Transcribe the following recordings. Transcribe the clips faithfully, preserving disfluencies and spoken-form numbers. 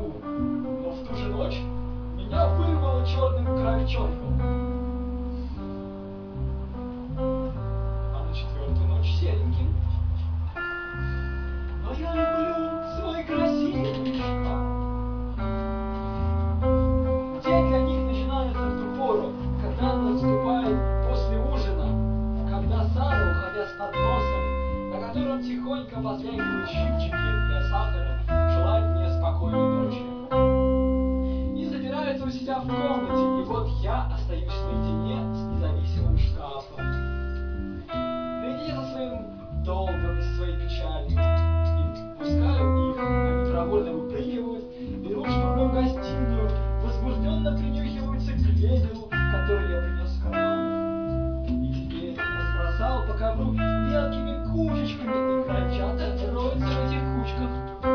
засну, но в ту же ночь меня вырвало черным кровчонком. А на четвертую ночь сереньким. Но я люблю свой красивый шкаф. День для них начинается в ту пору, когда наступает после ужина, когда Сара, уходя с подносом, на котором тихонько позвякивают щипчики для сахара, желает мне спокойной ночи. И запирается у себя в комнате, и вот я остаюсь наедине с независимым шкафом. Наедине со своим долгом и своей печалью. И пускаю их, они проворно выпрыгивают, берут штурмом гостиную, возбужденно принюхиваются к лебеду, который я принес в карман. И теперь разбросал по ковру мелкими кучечками, и крольчата роются в этих кучках.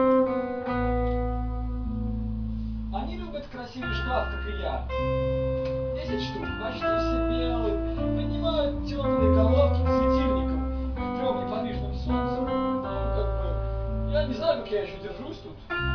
Они любят красивый шкаф, как и я. Десять штук, почти все белые, поднимают темные головки к светильникам в трем неподвижным солнцем. Ну, как бы, я не знаю, как я еще держусь тут.